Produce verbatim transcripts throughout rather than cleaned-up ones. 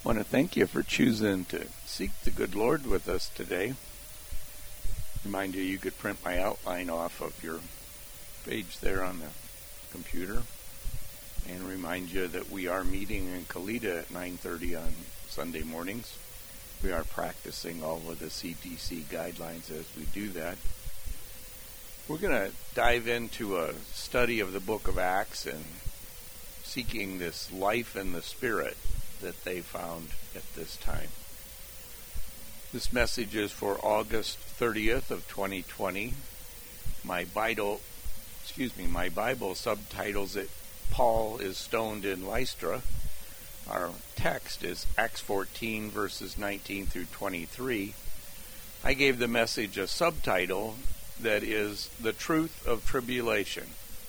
I want to thank you for choosing to seek the good Lord with us today. Remind you, you could print my outline off of your page there on the computer. And remind you that we are meeting in Kalita at nine thirty on Sunday mornings. We are practicing all of the C D C guidelines as we do that. We're going to dive into a study of the book of Acts and seeking this life in the Spirit that they found at this time. This message is for August thirtieth of twenty twenty. My Bible, excuse me, my Bible subtitles it, Paul is stoned in Lystra. Our text is Acts fourteen, verses nineteen through twenty-three. I gave the message a subtitle that is The Truth of Tribulation.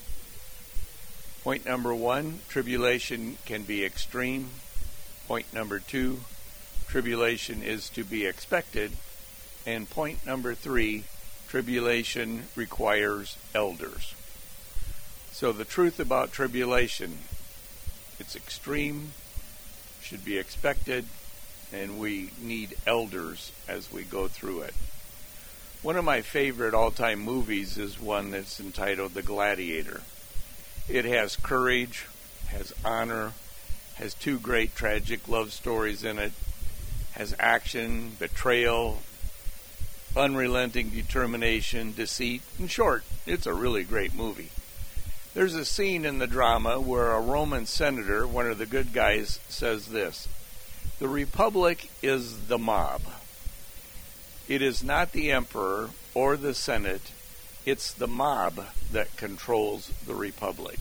Point number one, tribulation can be extreme. Point number two, tribulation is to be expected. And point number three, tribulation requires elders. So the truth about tribulation, it's extreme, should be expected, and we need elders as we go through it. One of my favorite all-time movies is one that's entitled The Gladiator. It has courage, has honor, has two great tragic love stories in it, has action, betrayal, unrelenting determination, deceit. In short, it's a really great movie. There's a scene in the drama where a Roman senator, one of the good guys, says this: "The Republic is the mob. It is not the emperor or the Senate. It's the mob that controls the Republic."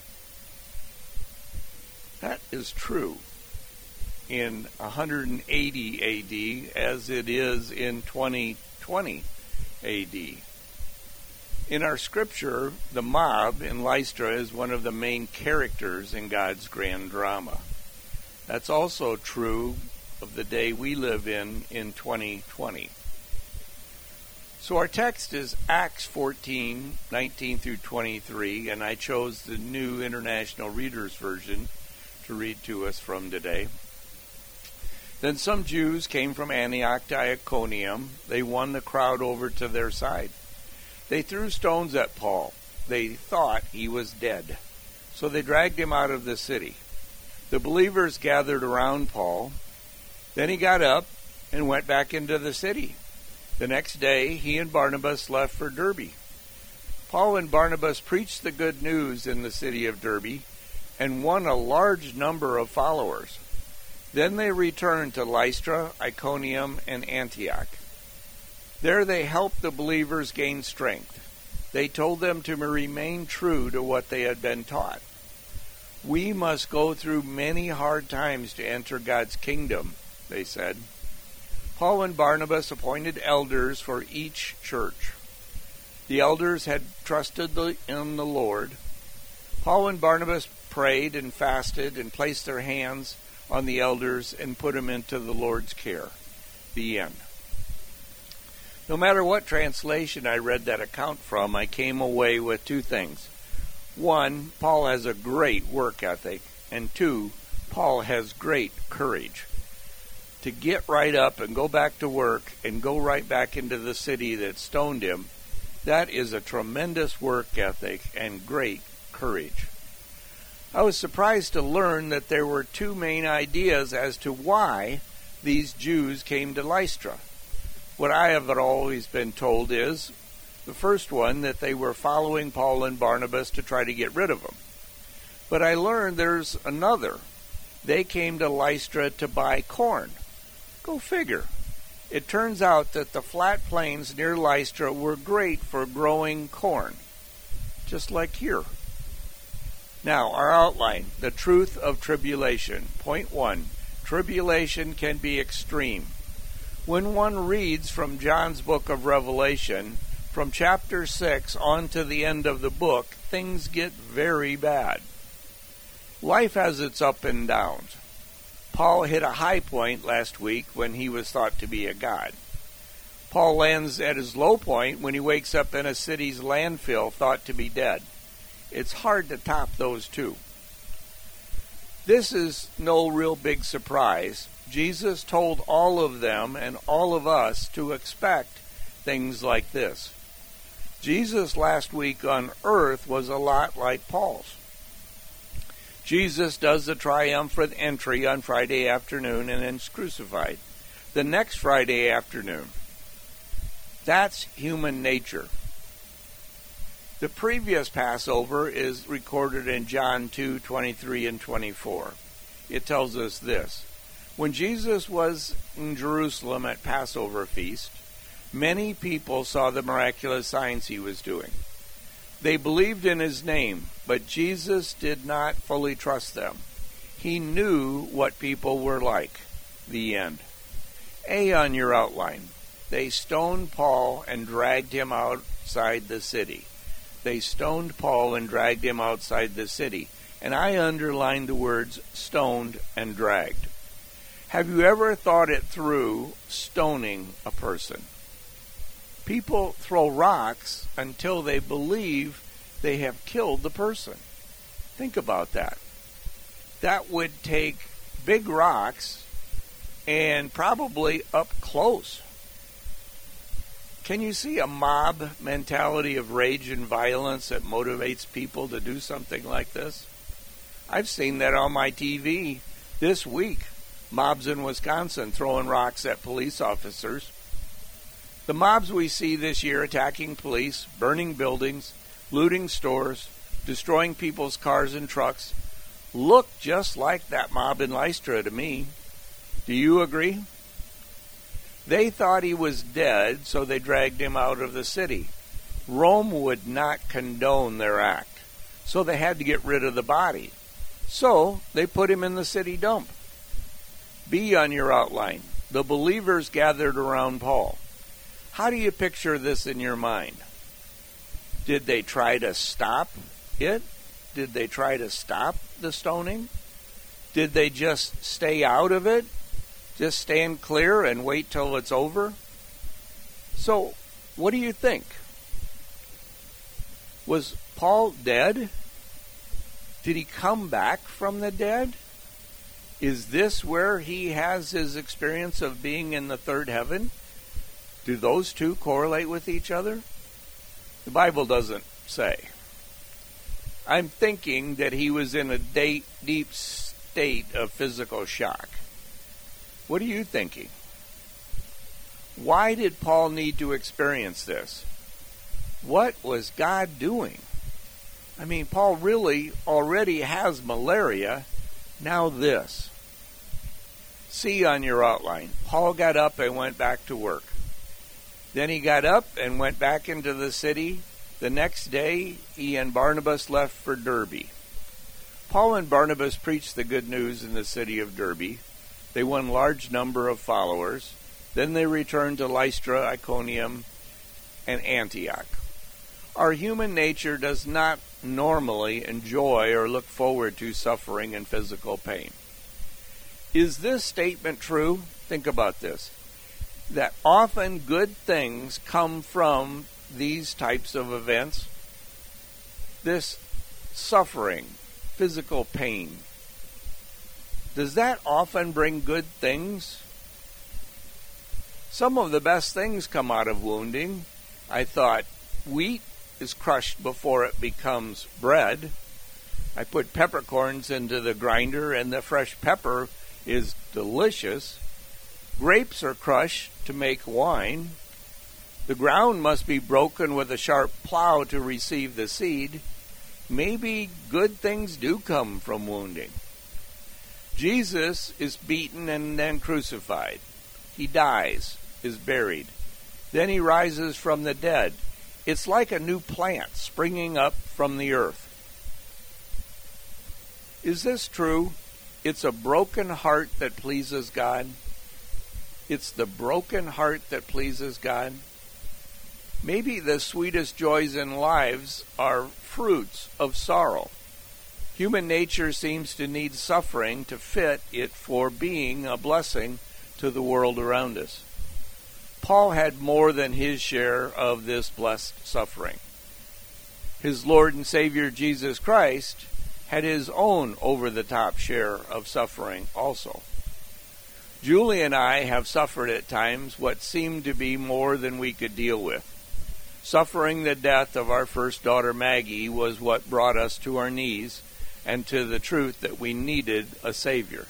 That is true in one eighty A D as it is in twenty twenty A D. In our scripture, the mob in Lystra is one of the main characters in God's grand drama. That's also true of the day we live in in twenty twenty. So our text is Acts fourteen, nineteen through twenty-three, and I chose the New International Reader's Version to read to us from today. Then some Jews came from Antioch to Iconium. They won the crowd over to their side. They threw stones at Paul. They thought he was dead. So they dragged him out of the city. The believers gathered around Paul. Then he got up and went back into the city. The next day, he and Barnabas left for Derbe. Paul and Barnabas preached the good news in the city of Derbe and won a large number of followers. Then they returned to Lystra, Iconium, and Antioch. There they helped the believers gain strength. They told them to remain true to what they had been taught. "We must go through many hard times to enter God's kingdom," they said. Paul and Barnabas appointed elders for each church. The elders had trusted in the Lord. Paul and Barnabas prayed and fasted and placed their hands on the elders and put them into the Lord's care. The end. No matter what translation I read that account from, I came away with two things. One, Paul has a great work ethic, and two, Paul has great courage. To get right up and go back to work and go right back into the city that stoned him, that is a tremendous work ethic and great courage. I was surprised to learn that there were two main ideas as to why these Jews came to Lystra. What I have always been told is, the first one, that they were following Paul and Barnabas to try to get rid of them. But I learned there's another. They came to Lystra to buy corn. Go figure. It turns out that the flat plains near Lystra were great for growing corn, just like here. Now, our outline, the truth of tribulation. Point one, tribulation can be extreme. When one reads from John's book of Revelation, from chapter six on to the end of the book, things get very bad. Life has its up and downs. Paul hit a high point last week when he was thought to be a god. Paul lands at his low point when he wakes up in a city's landfill thought to be dead. It's hard to top those two. This is no real big surprise Jesus told all of them and all of us to expect things like this. Jesus last week on earth was a lot like Paul's. Jesus does the triumphant entry on Friday afternoon and then is crucified. The next Friday afternoon. That's human nature. The previous Passover is recorded in John two, twenty-three and twenty-four. It tells us this. When Jesus was in Jerusalem at Passover feast, many people saw the miraculous signs he was doing. They believed in his name, but Jesus did not fully trust them. He knew what people were like. The end. A on your outline. They stoned Paul and dragged him outside the city. They stoned Paul and dragged him outside the city. And I underlined the words stoned and dragged. Have you ever thought it through stoning a person? People throw rocks until they believe they have killed the person. Think about that. That would take big rocks and probably up close. Can you see a mob mentality of rage and violence that motivates people to do something like this? I've seen that on my T V this week. Mobs in Wisconsin throwing rocks at police officers. The mobs we see this year attacking police, burning buildings, looting stores, destroying people's cars and trucks, look just like that mob in Lystra to me. Do you agree? They thought he was dead, so they dragged him out of the city. Rome would not condone their act, so they had to get rid of the body. So they put him in the city dump. B on your outline. The believers gathered around Paul. How do you picture this in your mind? Did they try to stop it? Did they try to stop the stoning? Did they just stay out of it? Just stand clear and wait till it's over? So, what do you think? Was Paul dead? Did he come back from the dead? Is this where he has his experience of being in the third heaven? Do those two correlate with each other? The Bible doesn't say. I'm thinking that he was in a deep, deep state of physical shock. What are you thinking? Why did Paul need to experience this? What was God doing? I mean, Paul really already has malaria. Now this. C on your outline. Paul got up and went back to work. Then he got up and went back into the city. The next day, he and Barnabas left for Derbe. Paul and Barnabas preached the good news in the city of Derbe. They won a large number of followers. Then they returned to Lystra, Iconium, and Antioch. Our human nature does not normally enjoy or look forward to suffering and physical pain. Is this statement true? Think about this. That often good things come from these types of events. This suffering, physical pain. Does that often bring good things? Some of the best things come out of wounding. I thought wheat is crushed before it becomes bread. I put peppercorns into the grinder and the fresh pepper is delicious. Grapes are crushed to make wine. The ground must be broken with a sharp plow to receive the seed. Maybe good things do come from wounding. Jesus is beaten and then crucified. He dies, is buried. Then he rises from the dead. It's like a new plant springing up from the earth. Is this true? It's a broken heart that pleases God. It's the broken heart that pleases God. Maybe the sweetest joys in lives are fruits of sorrow. Human nature seems to need suffering to fit it for being a blessing to the world around us. Paul had more than his share of this blessed suffering. His Lord and Savior Jesus Christ had his own over-the-top share of suffering also. Julie and I have suffered at times what seemed to be more than we could deal with. Suffering the death of our first daughter, Maggie, was what brought us to our knees and to the truth that we needed a Savior.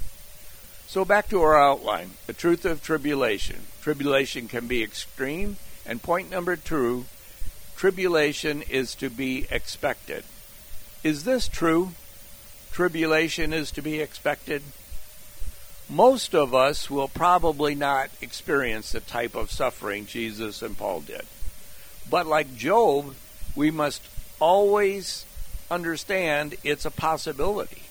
So back to our outline, the truth of tribulation. Tribulation can be extreme, and point number two, tribulation is to be expected. Is this true? Tribulation is to be expected? Most of us will probably not experience the type of suffering Jesus and Paul did. But like Job, we must always understand it's a possibility.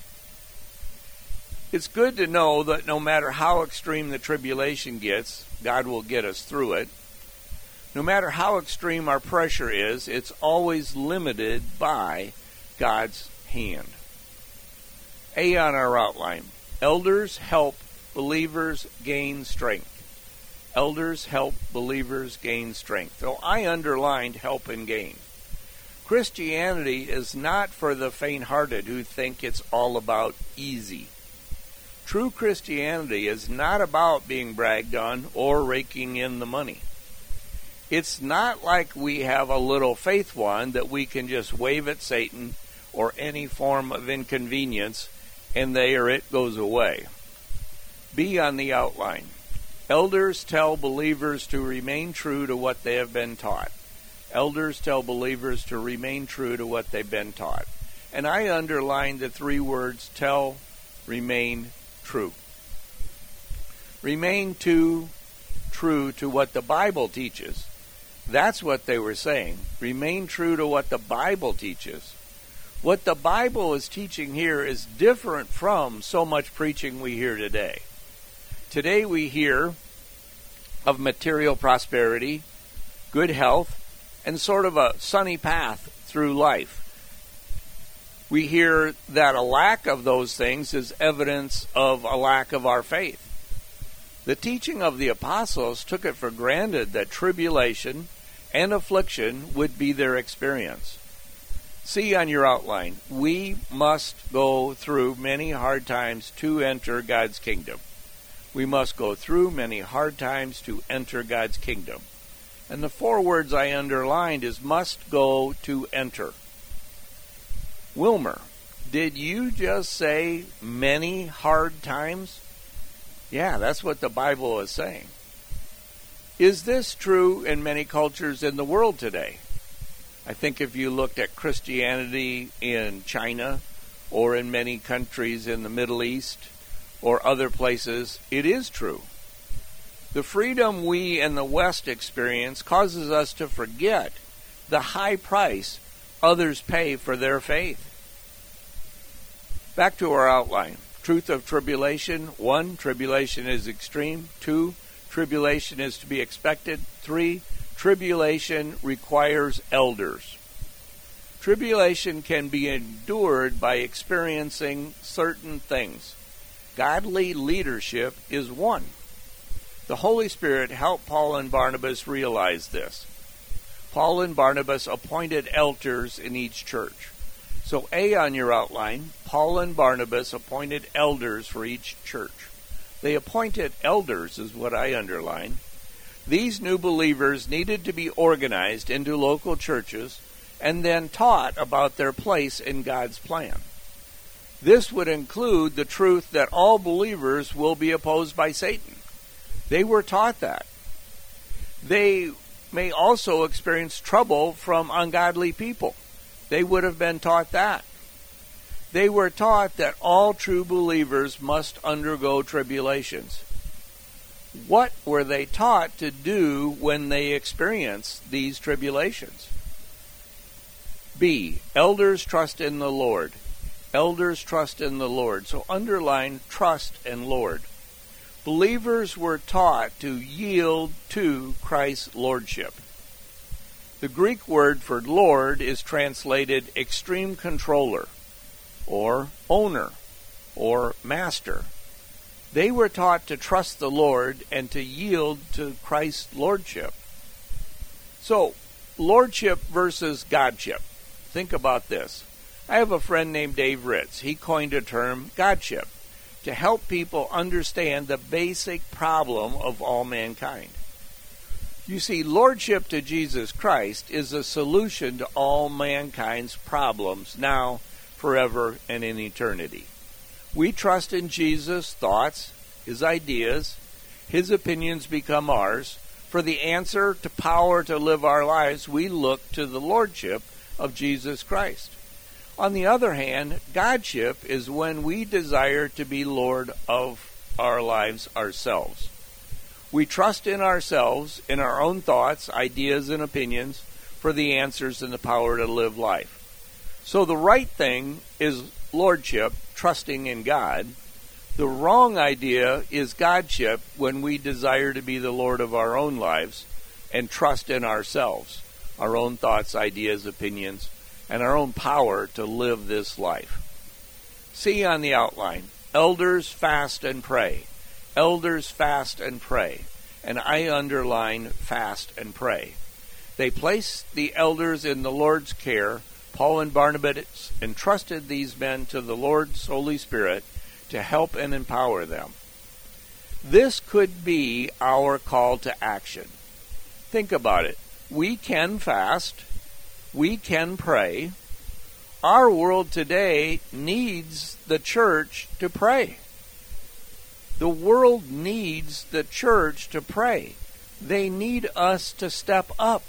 It's good to know that no matter how extreme the tribulation gets, God will get us through it. No matter how extreme our pressure is, it's always limited by God's hand. A on our outline. Elders help believers gain strength. Elders help believers gain strength. So I underlined help and gain. Christianity is not for the faint-hearted who think it's all about easy. True Christianity is not about being bragged on or raking in the money. It's not like we have a little faith wand that we can just wave at Satan or any form of inconvenience and there it goes away. B on the outline. Elders tell believers to remain true to what they have been taught. Elders tell believers to remain true to what they've been taught. And I underlined the three words, tell, remain, true. Remain to, true to what the Bible teaches. That's what they were saying. Remain true to what the Bible teaches. What the Bible is teaching here is different from so much preaching we hear today. Today we hear of material prosperity, good health, and sort of a sunny path through life. We hear that a lack of those things is evidence of a lack of our faith. The teaching of the apostles took it for granted that tribulation and affliction would be their experience. See on your outline, we must go through many hard times to enter God's kingdom. We must go through many hard times to enter God's kingdom. And the four words I underlined is must go to enter. Wilmer, did you just say many hard times? Yeah, that's what the Bible is saying. Is this true in many cultures in the world today? I think if you looked at Christianity in China or in many countries in the Middle East or other places, it is true. The freedom we in the West experience causes us to forget the high price others pay for their faith. Back to our outline. Truth of tribulation. One, tribulation is extreme. Two, tribulation is to be expected. Three, tribulation requires elders. Tribulation can be endured by experiencing certain things. Godly leadership is one. The Holy Spirit helped Paul and Barnabas realize this. Paul and Barnabas appointed elders in each church. So A on your outline, Paul and Barnabas appointed elders for each church. They appointed elders is what I underline. These new believers needed to be organized into local churches and then taught about their place in God's plan. This would include the truth that all believers will be opposed by Satan. They were taught that. They may also experience trouble from ungodly people. They would have been taught that. They were taught that all true believers must undergo tribulations. What were they taught to do when they experienced these tribulations? B. Elders trust in the Lord. Elders trust in the Lord. So underline trust and Lord. Believers were taught to yield to Christ's lordship. The Greek word for Lord is translated extreme controller, or owner, or master. They were taught to trust the Lord and to yield to Christ's lordship. So, lordship versus godship. Think about this. I have a friend named Dave Ritz. He coined a term, godship. to help people understand the basic problem of all mankind. You see, lordship to Jesus Christ is a solution to all mankind's problems now, forever, and in eternity. We trust in Jesus' thoughts, his ideas, his opinions become ours. For the answer to power to live our lives, we look to the lordship of Jesus Christ. On the other hand, Godship is when we desire to be Lord of our lives ourselves. We trust in ourselves, in our own thoughts, ideas, and opinions for the answers and the power to live life. So the right thing is lordship, trusting in God. The wrong idea is Godship, when we desire to be the Lord of our own lives and trust in ourselves, our own thoughts, ideas, opinions, and our own power to live this life. See on the outline, elders fast and pray. Elders fast and pray. And I underline fast and pray. They placed the elders in the Lord's care. Paul and Barnabas entrusted these men to the Lord's Holy Spirit to help and empower them. This could be our call to action. Think about it. We can fast. We can pray. Our world today needs the church to pray. The world needs the church to pray. They need us to step up.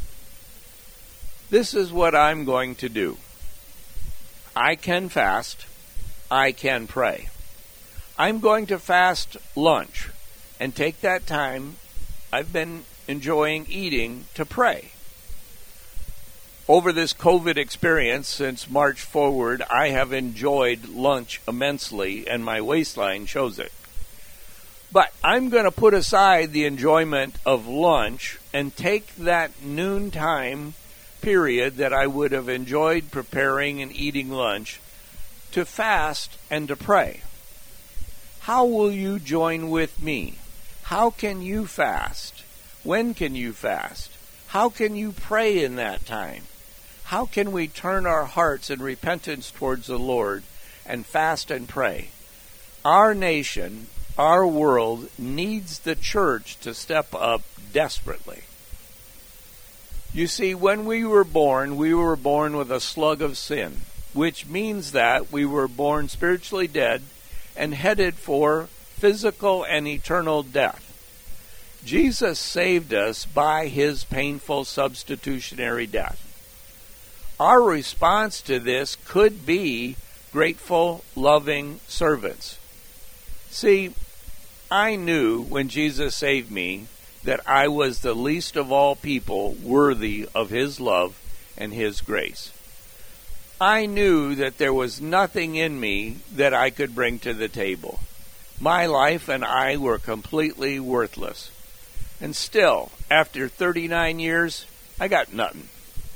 This is what I'm going to do. I can fast. I can pray. I'm going to fast lunch and take that time I've been enjoying eating to pray. Over this COVID experience since March forward, I have enjoyed lunch immensely, and my waistline shows it. But I'm going to put aside the enjoyment of lunch and take that noontime period that I would have enjoyed preparing and eating lunch to fast and to pray. How will you join with me? How can you fast? When can you fast? How can you pray in that time? How can we turn our hearts in repentance towards the Lord and fast and pray? Our nation, our world, needs the church to step up desperately. You see, when we were born, we were born with a slug of sin, which means that we were born spiritually dead and headed for physical and eternal death. Jesus saved us by his painful substitutionary death. Our response to this could be grateful, loving servants. See, I knew when Jesus saved me that I was the least of all people worthy of his love and his grace. I knew that there was nothing in me that I could bring to the table. My life and I were completely worthless. And still, after thirty-nine years, I got nothing.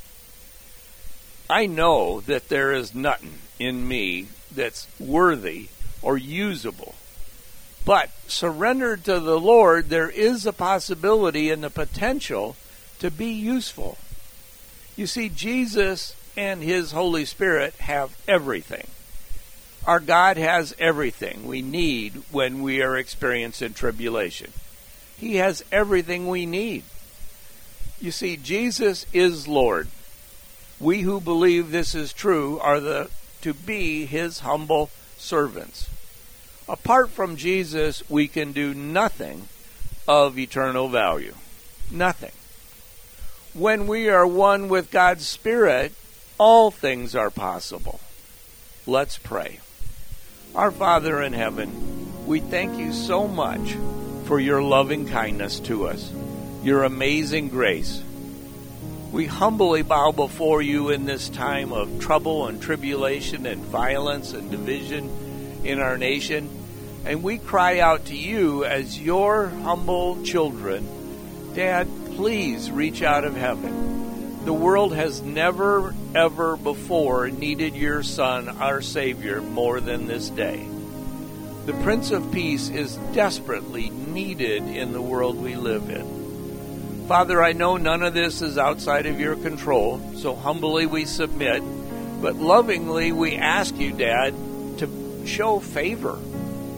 I know that there is nothing in me that's worthy or usable. But surrendered to the Lord, there is a possibility and the potential to be useful. You see, Jesus and his Holy Spirit have everything. Our God has everything we need when we are experiencing tribulation. He has everything we need. You see, Jesus is Lord. We who believe this is true are the to be his humble servants. Apart from Jesus, we can do nothing of eternal value. Nothing. When we are one with God's Spirit, all things are possible. Let's pray. Our Father in heaven, we thank you so much for your loving kindness to us, your amazing grace. We humbly bow before you in this time of trouble and tribulation and violence and division in our nation, and we cry out to you as your humble children. Dad, please reach out of heaven. The world has never, ever before needed your Son, our Savior, more than this day. The Prince of Peace is desperately needed in the world we live in. Father, I know none of this is outside of your control, so humbly we submit, but lovingly we ask you, Dad, to show favor.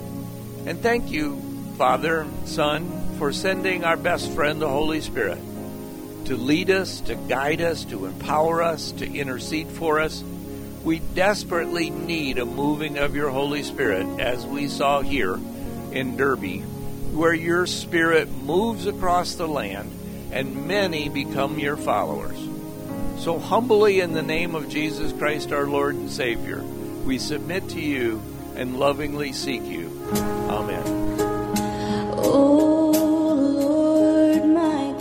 And thank you, Father, Son, for sending our best friend, the Holy Spirit, to lead us, to guide us, to empower us, to intercede for us. We desperately need a moving of your Holy Spirit, as we saw here in Derby, where your Spirit moves across the land and many become your followers. So humbly, in the name of Jesus Christ, our Lord and Savior, we submit to you and lovingly seek you. Amen. Oh Lord, my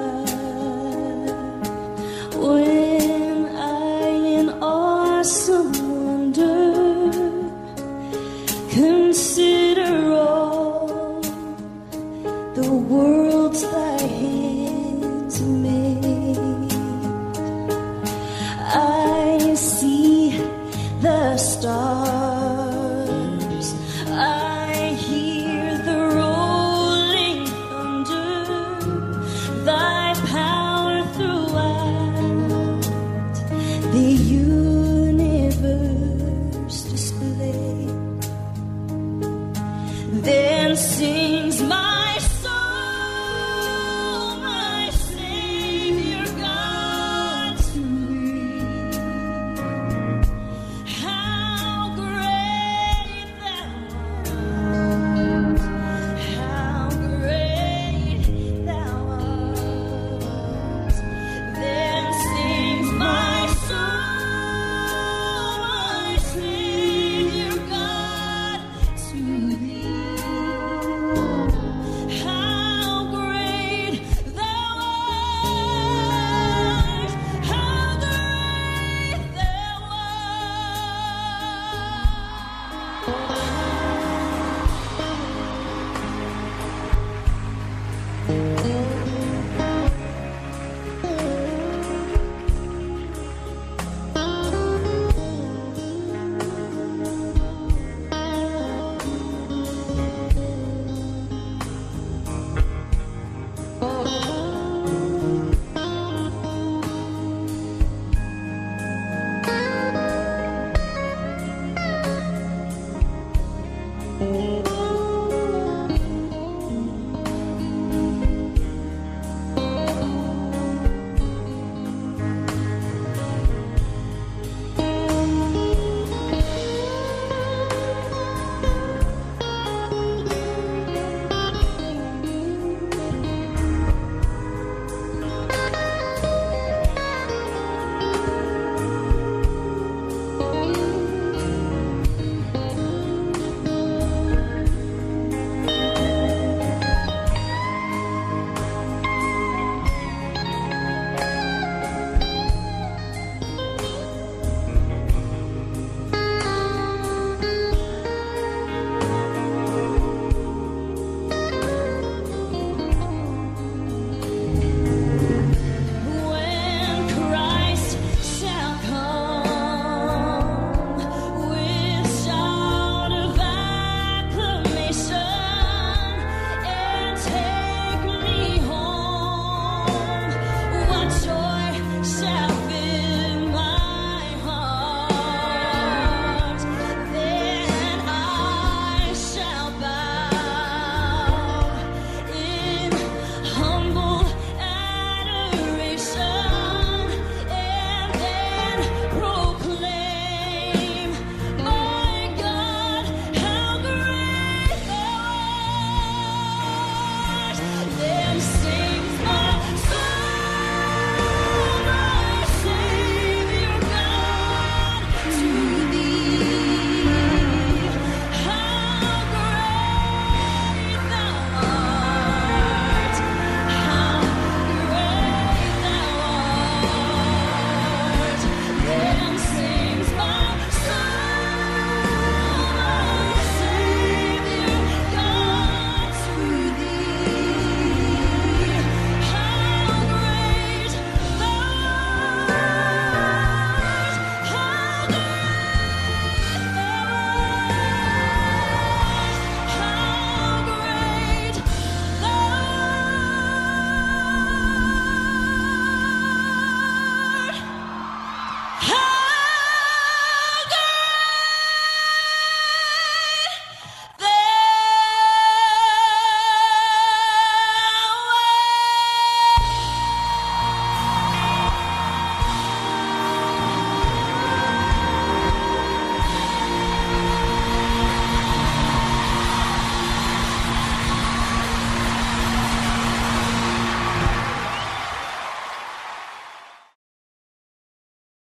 God, when I in awesome wonder consider all the worlds thy hands made, I see the stars, I hear the rolling thunder, thy power throughout the universe display. Then sings my